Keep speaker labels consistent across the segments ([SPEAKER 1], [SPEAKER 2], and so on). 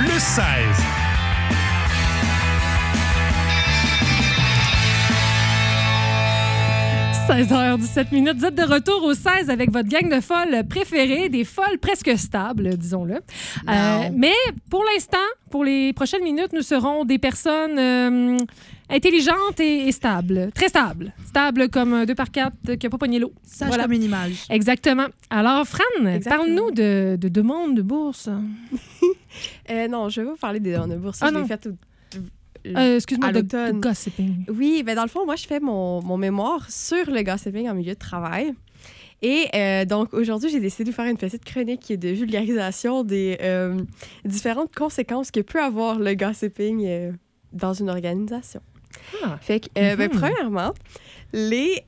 [SPEAKER 1] le 16.
[SPEAKER 2] 16h17. Vous êtes de retour au 16 avec votre gang de folles préférées, des folles presque stables, disons-le. Mais pour l'instant, pour les prochaines minutes, nous serons des personnes intelligentes et stables. Très stables. Stables comme un 2x4 qui n'a pas pogné l'eau.
[SPEAKER 3] Sage comme une image.
[SPEAKER 2] Exactement. Alors, Fran,
[SPEAKER 4] Exactement.
[SPEAKER 2] parle-nous de demande de bourse.
[SPEAKER 4] Non, je vais vous parler des demandes de bourse.
[SPEAKER 2] Ah
[SPEAKER 4] je l'ai
[SPEAKER 2] non.
[SPEAKER 4] fait
[SPEAKER 2] Excuse-moi,
[SPEAKER 4] à
[SPEAKER 2] de
[SPEAKER 4] l'automne.
[SPEAKER 2] gossiping.
[SPEAKER 4] Oui, ben dans le fond, moi, je fais mon mémoire sur le gossiping en milieu de travail. Et donc, aujourd'hui, j'ai décidé de vous faire une petite chronique de vulgarisation des différentes conséquences que peut avoir le gossiping dans une organisation.
[SPEAKER 2] Ah.
[SPEAKER 4] Fait que, ben, premièrement, les...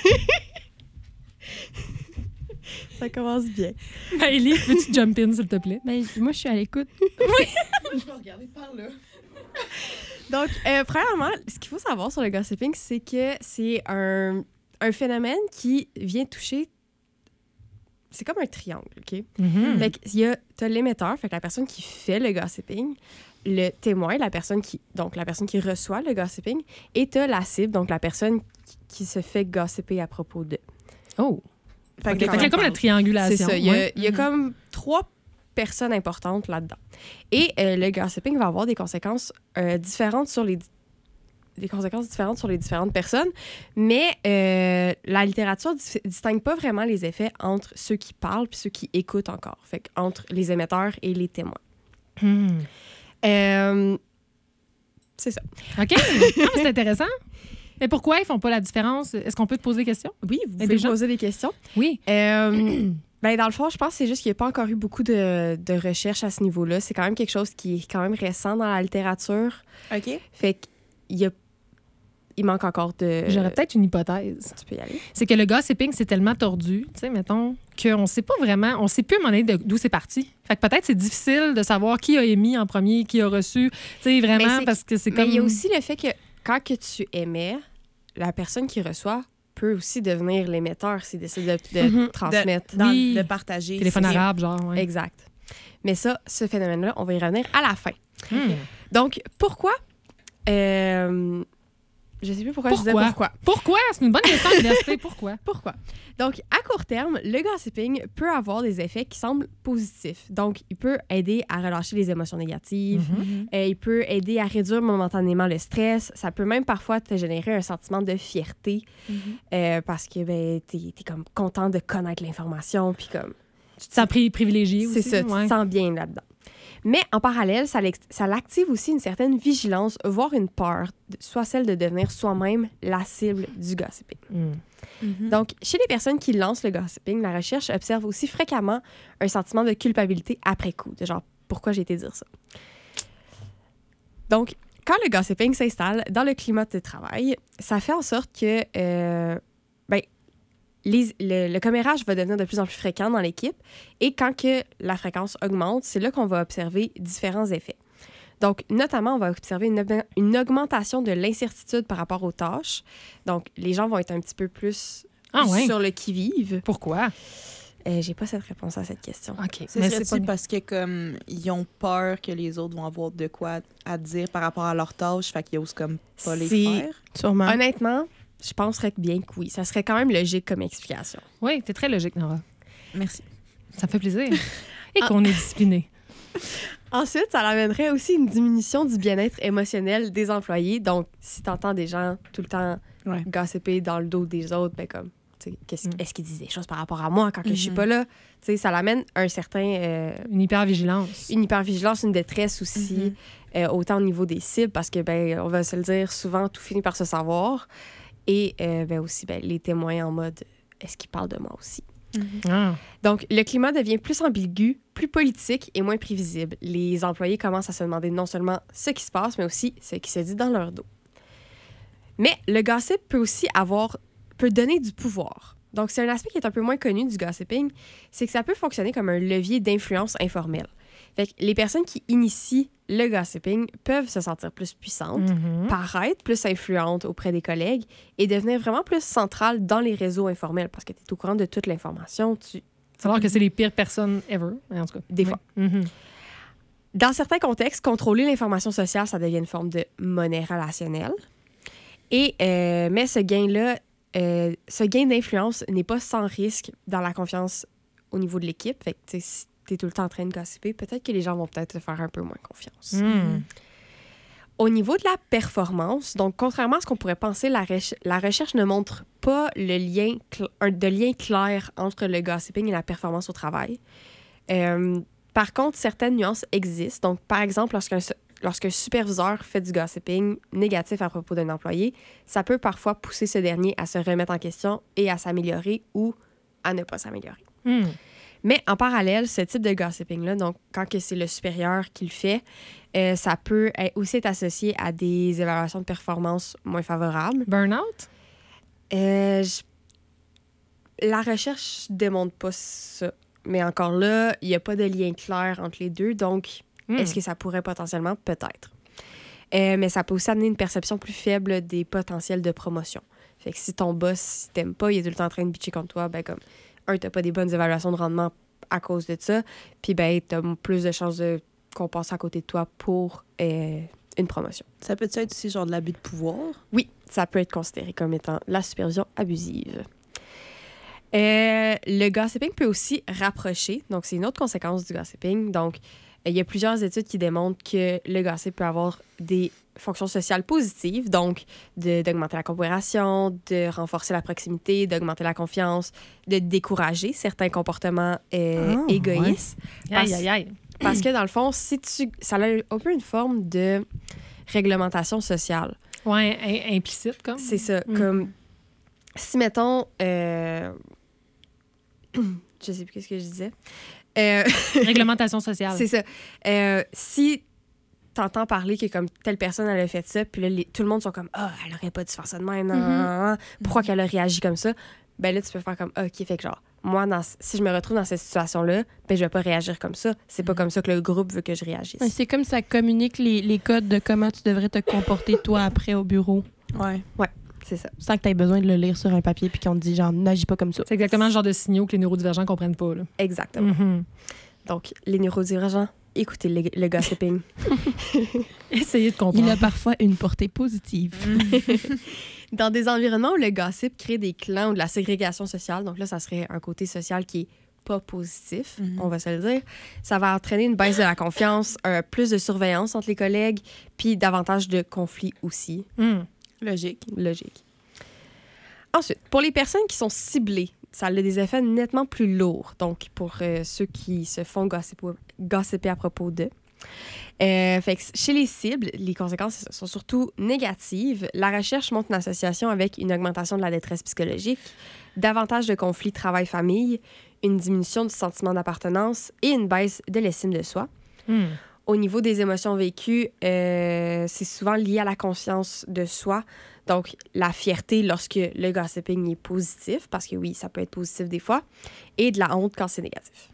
[SPEAKER 4] Ça commence bien.
[SPEAKER 2] Ellie, peux-tu jump in, s'il te plaît?
[SPEAKER 3] Ben, moi, je suis à l'écoute.
[SPEAKER 4] Je vais regarder par là. Donc, premièrement, ce qu'il faut savoir sur le gossiping, c'est que c'est un phénomène qui vient toucher... C'est comme un triangle, OK?
[SPEAKER 2] Mhm.
[SPEAKER 4] Fait que t'as l'émetteur, fait que la personne qui fait le gossiping, le témoin, la personne qui reçoit le gossiping, et t'as la cible, donc la personne qui se fait gossiper à propos de.
[SPEAKER 2] Oh!
[SPEAKER 4] Fait
[SPEAKER 2] Fait qu'il y a comme la triangulation.
[SPEAKER 4] C'est ça. Il y a comme 3 personnes importantes là-dedans. Et le gossiping va avoir des conséquences différentes sur les différentes personnes, mais la littérature distingue pas vraiment les effets entre ceux qui parlent puis ceux qui écoutent encore. Fait que entre les émetteurs et les témoins. C'est ça.
[SPEAKER 2] OK. C'est intéressant. Mais pourquoi ils font pas la différence? Est-ce qu'on peut te poser des questions?
[SPEAKER 4] Oui, vous
[SPEAKER 2] des
[SPEAKER 4] pouvez
[SPEAKER 2] gens?
[SPEAKER 4] poser des questions.
[SPEAKER 2] Oui.
[SPEAKER 4] Ben, dans le fond, je pense que c'est juste qu'il n'y a pas encore eu beaucoup de recherches à ce niveau-là. C'est quand même quelque chose qui est quand même récent dans la littérature.
[SPEAKER 3] OK.
[SPEAKER 4] Fait qu'il manque encore de...
[SPEAKER 2] J'aurais peut-être une hypothèse.
[SPEAKER 4] Tu peux y aller.
[SPEAKER 2] C'est que le gossiping, c'est tellement tordu, tu sais, mettons, qu'on sait pas vraiment, on sait plus à un moment donné d'où c'est parti. Fait que peut-être c'est difficile de savoir qui a émis en premier, qui a reçu, tu sais, vraiment, parce que c'est comme...
[SPEAKER 4] Mais il y a aussi le fait que quand que tu émets, la personne qui reçoit peut aussi devenir l'émetteur s'il décide de transmettre.
[SPEAKER 2] Oui.
[SPEAKER 3] De partager.
[SPEAKER 2] Téléphone
[SPEAKER 3] c'est-
[SPEAKER 2] arabe, genre, ouais.
[SPEAKER 4] Exact. Mais ça, ce phénomène-là, on va y revenir à la fin. Donc, pourquoi... je sais plus pourquoi je disais pourquoi.
[SPEAKER 2] Pourquoi? C'est une bonne question à l'université. Pourquoi?
[SPEAKER 4] Pourquoi? Donc, à court terme, le gossiping peut avoir des effets qui semblent positifs. Donc, il peut aider à relâcher les émotions négatives. Il peut aider à réduire momentanément le stress. Ça peut même parfois te générer un sentiment de fierté parce que ben, t'es comme content de connaître l'information. Puis comme...
[SPEAKER 2] Tu te sens privilégié aussi.
[SPEAKER 4] C'est ça, tu
[SPEAKER 2] ouais.
[SPEAKER 4] te sens bien là-dedans. Mais en parallèle, ça l'active aussi une certaine vigilance, voire une peur, soit celle de devenir soi-même la cible du gossiping. Donc, chez les personnes qui lancent le gossiping, la recherche observe aussi fréquemment un sentiment de culpabilité après coup, de genre, pourquoi j'ai été dire ça? Donc, quand le gossiping s'installe dans le climat de travail, ça fait en sorte que le commérage va devenir de plus en plus fréquent dans l'équipe et quand que la fréquence augmente, c'est là qu'on va observer différents effets. Donc, notamment, on va observer une augmentation de l'incertitude par rapport aux tâches. Donc, les gens vont être un petit peu plus sur le qui-vive.
[SPEAKER 2] Pourquoi?
[SPEAKER 4] J'ai pas cette réponse à cette question.
[SPEAKER 2] OK.
[SPEAKER 3] Ce serait-tu parce que comme ils ont peur que les autres vont avoir de quoi à dire par rapport à leurs tâches, fait qu'ils osent comme pas les faire?
[SPEAKER 4] Sûrement. Honnêtement, je penserais bien que oui. Ça serait quand même logique comme explication.
[SPEAKER 2] Oui, t'es très logique, Nora.
[SPEAKER 3] Merci.
[SPEAKER 2] Ça me fait plaisir. Et qu'on est discipliné.
[SPEAKER 4] Ensuite, ça amènerait aussi une diminution du bien-être émotionnel des employés. Donc, si tu entends des gens tout le temps gossiper dans le dos des autres, ben comme, est-ce qu'ils disent des choses par rapport à moi quand que je suis pas là? T'sais, ça l'amène un certain...
[SPEAKER 2] une hypervigilance.
[SPEAKER 4] Une hypervigilance, une détresse aussi, autant au niveau des cibles, parce que, ben, on va se le dire, souvent, tout finit par se savoir. Et ben aussi, ben, les témoins en mode, est-ce qu'ils parlent de moi aussi? Donc, le climat devient plus ambigu, plus politique et moins prévisible. Les employés commencent à se demander non seulement ce qui se passe, mais aussi ce qui se dit dans leur dos. Mais le gossip peut donner du pouvoir. Donc, c'est un aspect qui est un peu moins connu du gossiping, c'est que ça peut fonctionner comme un levier d'influence informel. Fait que les personnes qui initient le gossiping peuvent se sentir plus puissantes, paraître plus influentes auprès des collègues et devenir vraiment plus centrales dans les réseaux informels parce que tu es au courant de toute l'information.
[SPEAKER 2] Alors que c'est les pires personnes ever, en tout cas.
[SPEAKER 4] Des fois. Dans certains contextes, contrôler l'information sociale, ça devient une forme de monnaie relationnelle. Mais ce gain-là, ce gain d'influence n'est pas sans risque dans la confiance au niveau de l'équipe. Fait que si tu es tout le temps en train de gossiper, peut-être que les gens vont peut-être te faire un peu moins confiance. Au niveau de la performance, donc contrairement à ce qu'on pourrait penser, la recherche ne montre pas de lien clair entre le gossiping et la performance au travail. Par contre, certaines nuances existent. Donc, par exemple, lorsqu'un superviseur fait du gossiping négatif à propos d'un employé, ça peut parfois pousser ce dernier à se remettre en question et à s'améliorer ou à ne pas s'améliorer. Mais en parallèle, ce type de gossiping-là, donc quand que c'est le supérieur qui le fait, ça peut aussi être associé à des évaluations de performance moins favorables.
[SPEAKER 2] Burnout?
[SPEAKER 4] La recherche ne démontre pas ça. Mais encore là, il n'y a pas de lien clair entre les deux. Donc, est-ce que ça pourrait potentiellement? Peut-être. Mais ça peut aussi amener une perception plus faible des potentiels de promotion. Fait que si ton boss t'aime pas, il est tout le temps en train de bitcher contre toi, ben comme, t'as pas des bonnes évaluations de rendement à cause de ça. Puis, ben, t'as plus de chances qu'on passe à côté de toi pour une promotion.
[SPEAKER 3] Ça peut être aussi genre de l'abus de pouvoir?
[SPEAKER 4] Oui, ça peut être considéré comme étant la supervision abusive. Le gossiping peut aussi rapprocher. Donc, c'est une autre conséquence du gossiping. Donc, il y a plusieurs études qui démontrent que le gossip peut avoir des fonctions sociales positives, donc d'augmenter la coopération, de renforcer la proximité, d'augmenter la confiance, de décourager certains comportements égoïstes.
[SPEAKER 2] Ouais.
[SPEAKER 4] Parce que, dans le fond, ça a un peu une forme de réglementation sociale.
[SPEAKER 2] Oui, implicite, comme.
[SPEAKER 4] C'est ça. Comme, si, mettons... je sais plus ce que je disais.
[SPEAKER 2] Réglementation sociale.
[SPEAKER 4] C'est ça. Si t'entends parler que comme telle personne, elle a fait ça, puis là, tout le monde sont comme « Ah, elle aurait pas dû faire ça de même. Pourquoi qu'elle a réagi comme ça? » Ben là, tu peux faire comme « OK, fait que genre, moi, si je me retrouve dans cette situation-là, ben je vais pas réagir comme ça. C'est pas comme ça que le groupe veut que je réagisse. »
[SPEAKER 1] C'est comme ça communique les codes de comment tu devrais te comporter, toi, après au bureau.
[SPEAKER 3] Ouais.
[SPEAKER 4] C'est ça.
[SPEAKER 1] Sans que tu aies besoin de le lire sur un papier puis qu'on te dit, genre, n'agis pas comme ça.
[SPEAKER 2] C'est exactement le genre de signaux que les neurodivergents comprennent pas. Là.
[SPEAKER 4] Exactement. Donc, les neurodivergents, écoutez le gossiping.
[SPEAKER 2] Essayez de comprendre.
[SPEAKER 1] Il a parfois une portée positive.
[SPEAKER 4] Dans des environnements où le gossip crée des clans ou de la ségrégation sociale, donc là, ça serait un côté social qui est pas positif, on va se le dire, ça va entraîner une baisse de la confiance, plus de surveillance entre les collègues, puis davantage de conflits aussi.
[SPEAKER 3] Logique.
[SPEAKER 4] Ensuite, pour les personnes qui sont ciblées, ça a des effets nettement plus lourds. Donc, pour ceux qui se font gossiper à propos d'eux. Fait que chez les cibles, les conséquences sont surtout négatives. La recherche montre une association avec une augmentation de la détresse psychologique, davantage de conflits travail-famille, une diminution du sentiment d'appartenance et une baisse de l'estime de soi. Au niveau des émotions vécues, c'est souvent lié à la conscience de soi. Donc, la fierté lorsque le gossiping est positif, parce que oui, ça peut être positif des fois, et de la honte quand c'est négatif.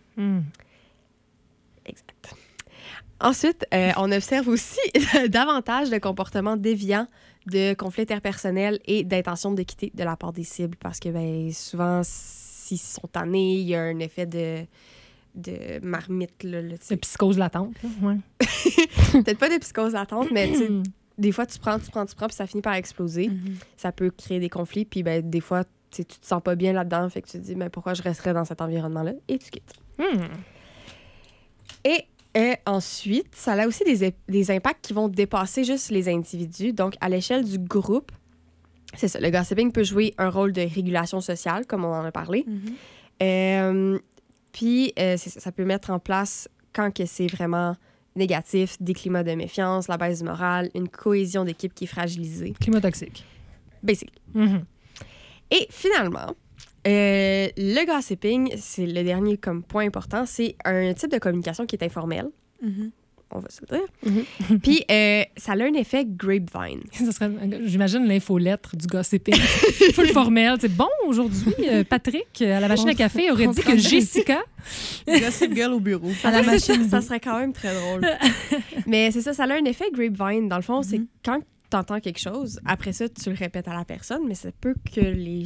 [SPEAKER 4] Exact. Ensuite, on observe aussi davantage de comportements déviants, de conflits interpersonnels et d'intention de quitter de la part des cibles, parce que ben, souvent, s'ils sont tannés, il y a un effet de marmite.
[SPEAKER 2] De psychose latente. Là. Ouais.
[SPEAKER 4] Peut-être pas de psychose latente, mais des fois, tu prends, puis ça finit par exploser. Ça peut créer des conflits, puis ben, des fois, tu te sens pas bien là-dedans, fait que tu te dis, mais pourquoi je resterais dans cet environnement-là? Et tu quittes. Et ensuite, ça a aussi des impacts qui vont dépasser juste les individus. Donc, à l'échelle du groupe, c'est ça, le gossiping peut jouer un rôle de régulation sociale, comme on en a parlé. Puis, ça peut mettre en place, quand que c'est vraiment négatif, des climats de méfiance, la baisse du moral, une cohésion d'équipe qui est fragilisée.
[SPEAKER 2] Climat toxique.
[SPEAKER 4] Basically. Et finalement, le gossiping, c'est le dernier comme point important, c'est un type de communication qui est informelle. On va se le dire. Puis, ça a un effet grapevine.
[SPEAKER 2] Ça serait, j'imagine, l'infolettre du gossiping. Full formel. C'est bon, aujourd'hui, Patrick, à la machine à café, aurait dit que Jessica...
[SPEAKER 3] Gossip girl au bureau.
[SPEAKER 4] Ça serait quand même très drôle. Mais c'est ça a un effet grapevine. Dans le fond, c'est quand t'entends quelque chose, après ça, tu le répètes à la personne, mais ça peut que les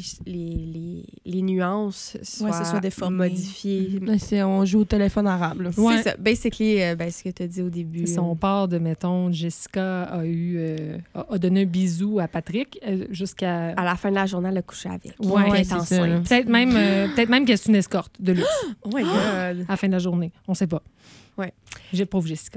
[SPEAKER 4] nuances soient
[SPEAKER 3] déformées.
[SPEAKER 4] modifiées.
[SPEAKER 1] On joue au téléphone arabe. Là.
[SPEAKER 2] Ouais.
[SPEAKER 4] C'est ça. Basically, ce que tu as dit au début.
[SPEAKER 2] C'est ça, on part de, mettons, Jessica a donné un bisou à Patrick jusqu'à...
[SPEAKER 4] À la fin de la journée, elle a couché avec.
[SPEAKER 2] Ouais,
[SPEAKER 4] Elle est
[SPEAKER 1] c'est
[SPEAKER 4] enceinte.
[SPEAKER 1] ça.
[SPEAKER 2] Peut-être même qu'elle est une escorte de luxe
[SPEAKER 4] Oh my God!
[SPEAKER 2] à la fin de la journée. On sait pas.
[SPEAKER 4] Ouais.
[SPEAKER 2] J'ai pauvre Jessica.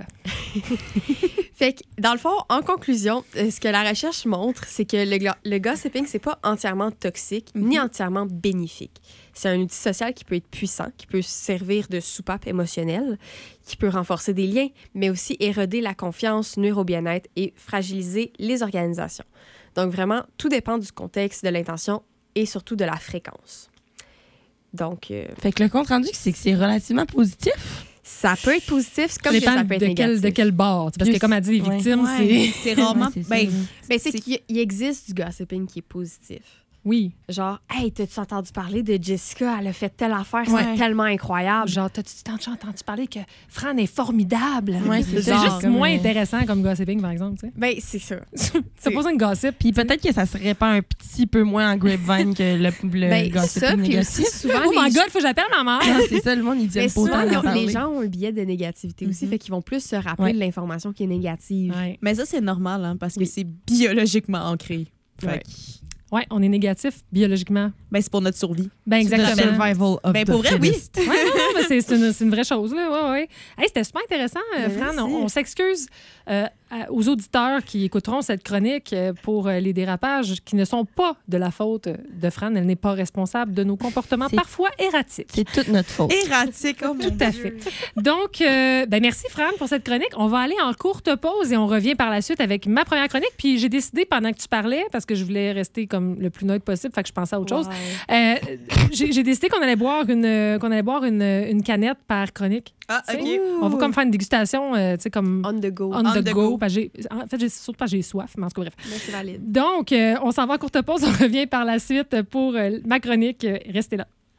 [SPEAKER 4] Fait que, dans le fond, en conclusion, ce que la recherche montre, c'est que le gossiping, c'est pas entièrement toxique ni entièrement bénéfique. C'est un outil social qui peut être puissant, qui peut servir de soupape émotionnelle, qui peut renforcer des liens, mais aussi éroder la confiance, nuire au bien-être et fragiliser les organisations. Donc, vraiment, tout dépend du contexte, de l'intention et surtout de la fréquence. Donc,
[SPEAKER 1] Fait que le compte rendu, c'est que c'est relativement positif.
[SPEAKER 4] ça peut être positif comme
[SPEAKER 2] Ça
[SPEAKER 4] que ça
[SPEAKER 2] dépend
[SPEAKER 4] peut être
[SPEAKER 2] de
[SPEAKER 4] négatif.
[SPEAKER 2] quel bord. Parce que, comme a dit, les victimes,
[SPEAKER 3] Ouais, c'est rarement.
[SPEAKER 1] Ouais, c'est ça.
[SPEAKER 3] Ben,
[SPEAKER 4] Mais c'est qu'il existe du gossiping qui est positif.
[SPEAKER 2] oui.
[SPEAKER 4] Genre, hey, t'as-tu entendu parler de Jessica? Elle a fait telle affaire,
[SPEAKER 3] Ouais.
[SPEAKER 4] c'est tellement incroyable.
[SPEAKER 2] Genre, t'as-tu entendu parler que Fran est formidable?
[SPEAKER 1] Ouais,
[SPEAKER 2] c'est
[SPEAKER 1] c'est
[SPEAKER 2] juste
[SPEAKER 1] comme,
[SPEAKER 2] moins intéressant comme gossiping, par exemple. Tu sais.
[SPEAKER 4] Ben, c'est ça.
[SPEAKER 2] C'est pas une gossip.
[SPEAKER 1] Puis peut-être que ça se répand un petit peu moins en grapevine que le
[SPEAKER 4] Ben,
[SPEAKER 1] gossip
[SPEAKER 4] ça, puis
[SPEAKER 1] négatif.
[SPEAKER 4] aussi, souvent,
[SPEAKER 2] Oh my
[SPEAKER 4] les,
[SPEAKER 2] God, faut que j'appelle ma mère!
[SPEAKER 1] Ah, c'est ça, le monde, il dit
[SPEAKER 4] mais
[SPEAKER 1] pas
[SPEAKER 4] souvent,
[SPEAKER 1] autant d'en
[SPEAKER 4] les
[SPEAKER 1] parler.
[SPEAKER 4] gens ont un biais de négativité aussi,
[SPEAKER 3] Mhm.
[SPEAKER 4] fait qu'ils vont plus se rappeler
[SPEAKER 1] Ouais.
[SPEAKER 4] de l'information qui est négative.
[SPEAKER 2] Ouais.
[SPEAKER 3] mais ça, c'est normal, hein, parce que
[SPEAKER 4] Oui.
[SPEAKER 3] c'est biologiquement ancré. Fait
[SPEAKER 4] Ouais.
[SPEAKER 3] que,
[SPEAKER 2] Ouais, on est négatif biologiquement.
[SPEAKER 3] ben, c'est pour notre survie.
[SPEAKER 2] Ben, exactement.
[SPEAKER 1] Survival of
[SPEAKER 3] Ben,
[SPEAKER 1] the
[SPEAKER 3] pour vrai, oui.
[SPEAKER 1] fittest.
[SPEAKER 2] Ouais, non, mais c'est une vraie chose. Là. Ouais, ouais. Hey, c'était super intéressant, Fran.
[SPEAKER 4] Merci.
[SPEAKER 2] On s'excuse aux auditeurs qui écouteront cette chronique pour les dérapages qui ne sont pas de la faute de Fran. Elle n'est pas responsable de nos comportements
[SPEAKER 1] C'est-
[SPEAKER 2] parfois erratiques.
[SPEAKER 1] C'est toute notre faute.
[SPEAKER 3] Erratique, oh mon
[SPEAKER 2] Tout à fait. Donc, ben merci, Fran, pour cette chronique. On va aller en courte pause et on revient par la suite avec ma première chronique. Puis j'ai décidé, pendant que tu parlais, parce que je voulais rester comme le plus neutre possible, fait que je pensais à autre chose, j'ai décidé qu'on allait boire une canette par chronique.
[SPEAKER 3] Ah,
[SPEAKER 2] Tu sais,
[SPEAKER 3] OK.
[SPEAKER 2] On va comme faire une dégustation, tu sais, comme
[SPEAKER 4] On the go.
[SPEAKER 2] on
[SPEAKER 3] On
[SPEAKER 2] the
[SPEAKER 3] the
[SPEAKER 2] go.
[SPEAKER 3] go.
[SPEAKER 2] Parce que en fait, surtout parce que j'ai soif, mais en tout cas, bref.
[SPEAKER 4] Mais c'est valide.
[SPEAKER 2] Donc, on s'en va en courte pause. On revient par la suite pour ma chronique. Restez là.